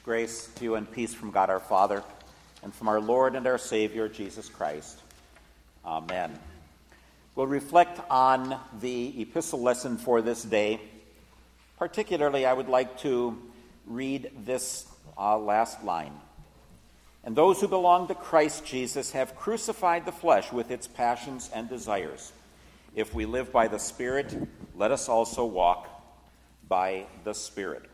Grace to you and peace from God our Father and from our Lord and our Savior, Jesus Christ. Amen. We'll reflect on the epistle lesson for this day. Particularly, I would like to read this last line. And those who belong to Christ Jesus have crucified the flesh with its passions and desires. If we live by the Spirit, let us also walk by the Spirit.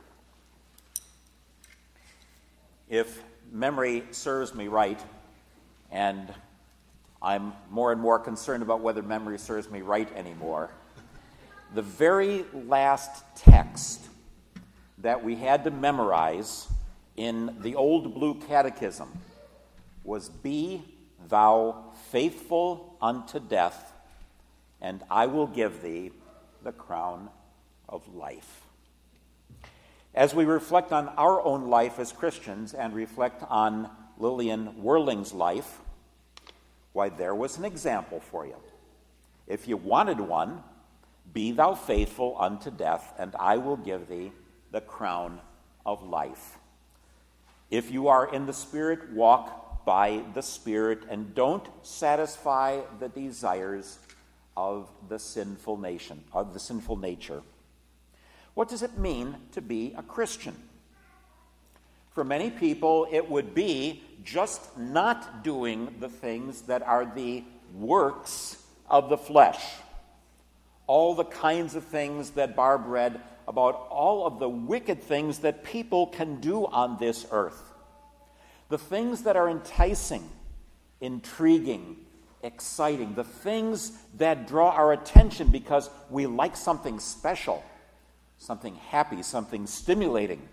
If memory serves me right, and I'm more and more concerned about whether memory serves me right anymore, the very last text that we had to memorize in the old Blue Catechism was, "Be thou faithful unto death, and I will give thee the crown of life." As we reflect on our own life as Christians and reflect on Lillian Whirling's life, why, there was an example for you. If you wanted one, be thou faithful unto death, and I will give thee the crown of life. If you are in the Spirit, walk by the Spirit, and don't satisfy the desires of the sinful nature. What does it mean to be a Christian? For many people, it would be just not doing the things that are the works of the flesh. All the kinds of things that Barb read about all of the wicked things that people can do on this earth. The things that are enticing, intriguing, exciting. The things that draw our attention because we like something special, something happy, something stimulating.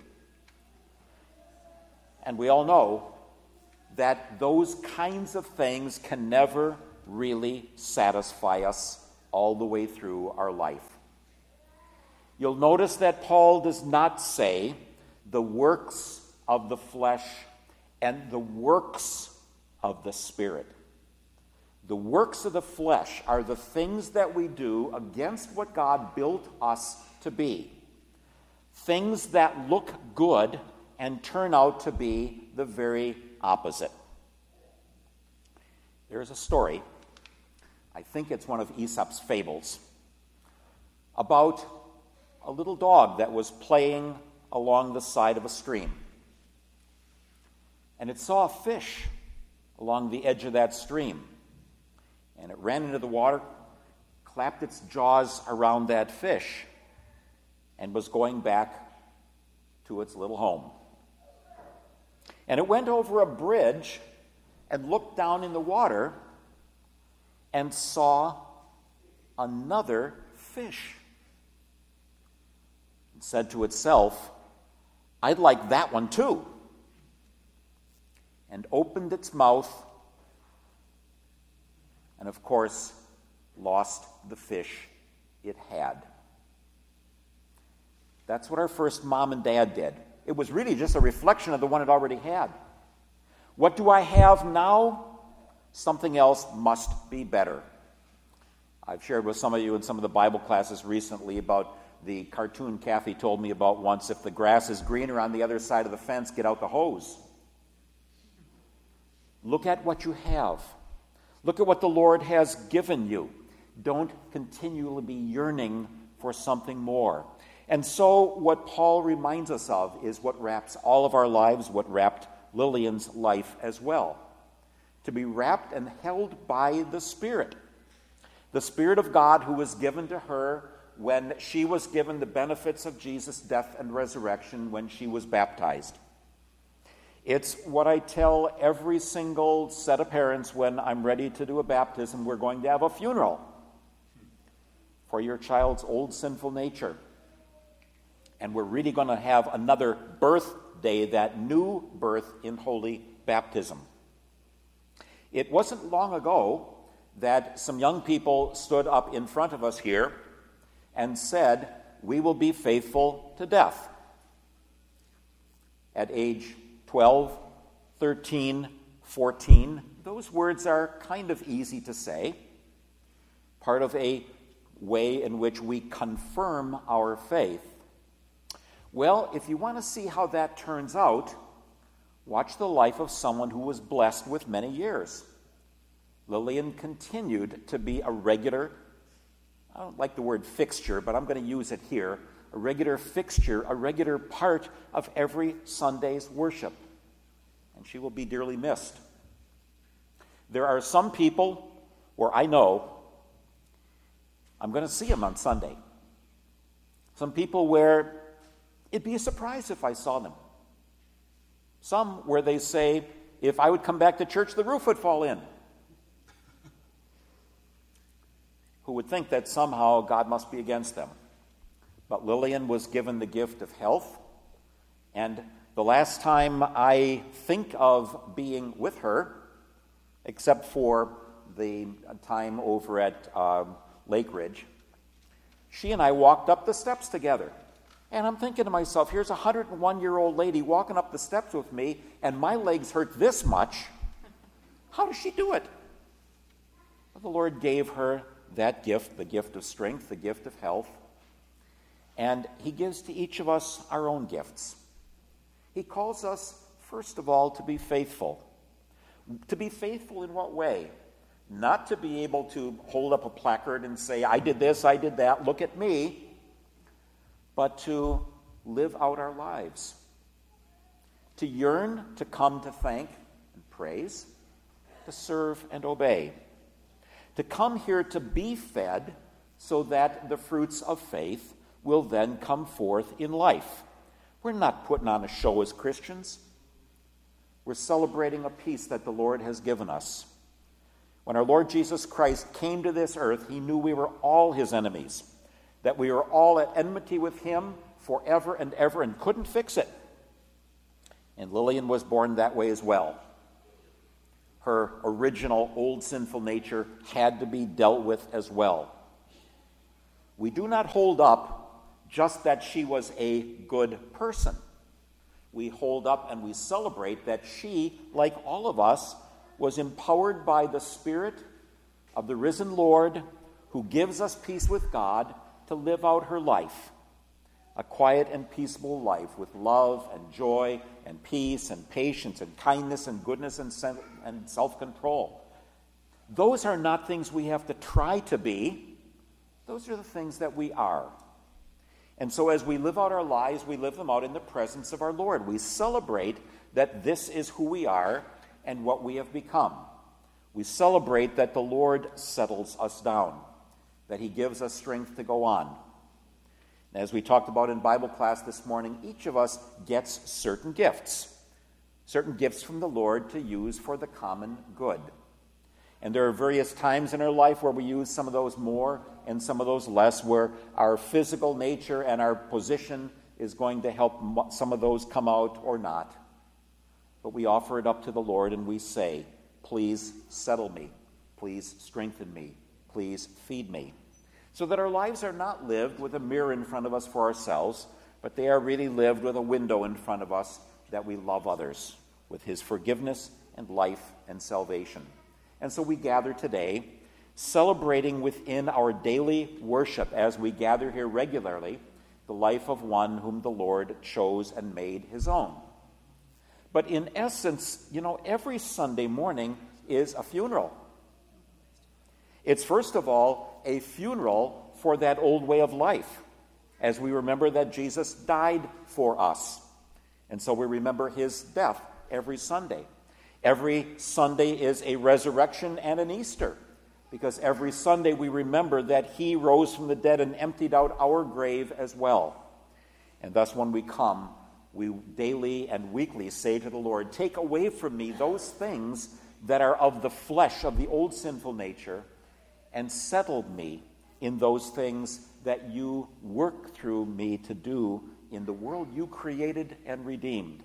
And we all know that those kinds of things can never really satisfy us all the way through our life. You'll notice that Paul does not say the works of the flesh and the works of the Spirit. The works of the flesh are the things that we do against what God built us to be. Things that look good and turn out to be the very opposite. There's a story, I think it's one of Aesop's fables, about a little dog that was playing along the side of a stream. And it saw a fish along the edge of that stream. And it ran into the water, clapped its jaws around that fish, and was going back to its little home. And it went over a bridge and looked down in the water and saw another fish. It said to itself, "I'd like that one too." And opened its mouth and, of course, lost the fish it had. That's what our first mom and dad did. It was really just a reflection of the one it already had. What do I have now? Something else must be better. I've shared with some of you in some of the Bible classes recently about the cartoon Kathy told me about once. If the grass is greener on the other side of the fence, get out the hose. Look at what you have. Look at what the Lord has given you. Don't continually be yearning for something more. And so what Paul reminds us of is what wraps all of our lives, what wrapped Lillian's life as well. To be wrapped and held by the Spirit. The Spirit of God who was given to her when she was given the benefits of Jesus' death and resurrection when she was baptized. It's what I tell every single set of parents when I'm ready to do a baptism. We're going to have a funeral for your child's old sinful nature. And we're really going to have another birthday, that new birth in holy baptism. It wasn't long ago that some young people stood up in front of us here and said, "We will be faithful to death." At age 12, 13, 14, those words are kind of easy to say. Part of a way in which we confirm our faith. Well, if you want to see how that turns out, watch the life of someone who was blessed with many years. Lillian continued to be a regular, I don't like the word fixture, but I'm going to use it here, a regular fixture, a regular part of every Sunday's worship. And she will be dearly missed. There are some people where I know I'm going to see them on Sunday. Some people where it'd be a surprise if I saw them. Some where they say, if I would come back to church, the roof would fall in. Who would think that somehow God must be against them. But Lillian was given the gift of health, and the last time I think of being with her, except for the time over at Lake Ridge, she and I walked up the steps together. And I'm thinking to myself, here's a 101-year-old lady walking up the steps with me, and my legs hurt this much. How does she do it? Well, the Lord gave her that gift, the gift of strength, the gift of health. And he gives to each of us our own gifts. He calls us, first of all, to be faithful. To be faithful in what way? Not to be able to hold up a placard and say, I did this, I did that, look at me, but to live out our lives. To yearn, to come to thank and praise, to serve and obey. To come here to be fed so that the fruits of faith will then come forth in life. We're not putting on a show as Christians. We're celebrating a peace that the Lord has given us. When our Lord Jesus Christ came to this earth, he knew we were all his enemies, that we were all at enmity with him forever and ever and couldn't fix it. And Lillian was born that way as well. Her original old sinful nature had to be dealt with as well. We do not hold up just that she was a good person. We hold up and we celebrate that she, like all of us, was empowered by the Spirit of the risen Lord who gives us peace with God to live out her life. A quiet and peaceable life with love and joy and peace and patience and kindness and goodness and self-control. Those are not things we have to try to be. Those are the things that we are. And so as we live out our lives, we live them out in the presence of our Lord. We celebrate that this is who we are and what we have become. We celebrate that the Lord settles us down, that he gives us strength to go on. As we talked about in Bible class this morning, each of us gets certain gifts from the Lord to use for the common good. And there are various times in our life where we use some of those more and some of those less, where our physical nature and our position is going to help some of those come out or not. But we offer it up to the Lord and we say, please settle me, please strengthen me, please feed me. So that our lives are not lived with a mirror in front of us for ourselves, but they are really lived with a window in front of us that we love others with his forgiveness and life and salvation. And so we gather today, celebrating within our daily worship as we gather here regularly, the life of one whom the Lord chose and made his own. But in essence, every Sunday morning is a funeral. It's first of all a funeral for that old way of life, as we remember that Jesus died for us. And so we remember his death every Sunday. Every Sunday is a resurrection and an Easter, because every Sunday we remember that he rose from the dead and emptied out our grave as well. And thus when we come, we daily and weekly say to the Lord, take away from me those things that are of the flesh, of the old sinful nature, and settle me in those things that you work through me to do in the world you created and redeemed.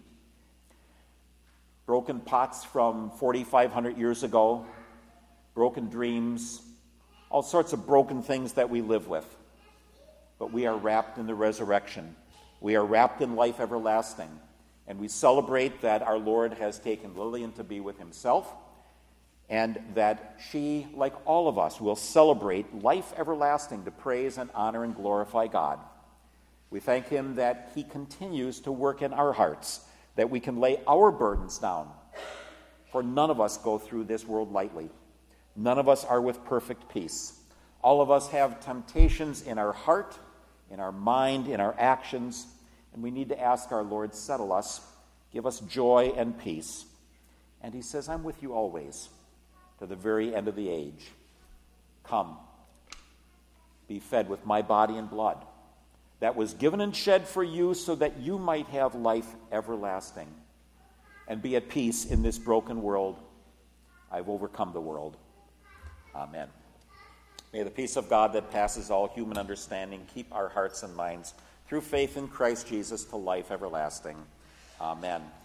Broken pots from 4,500 years ago, broken dreams, all sorts of broken things that we live with. But we are wrapped in the resurrection. We are wrapped in life everlasting. And we celebrate that our Lord has taken Lillian to be with himself, and that she, like all of us, will celebrate life everlasting to praise and honor and glorify God. We thank him that he continues to work in our hearts, that we can lay our burdens down. For none of us go through this world lightly. None of us are with perfect peace. All of us have temptations in our heart, in our mind, in our actions, and we need to ask our Lord, settle us, give us joy and peace. And he says, I'm with you always, to the very end of the age. Come, be fed with my body and blood, that was given and shed for you so that you might have life everlasting and be at peace in this broken world. I've overcome the world. Amen. May the peace of God that passes all human understanding keep our hearts and minds through faith in Christ Jesus to life everlasting. Amen.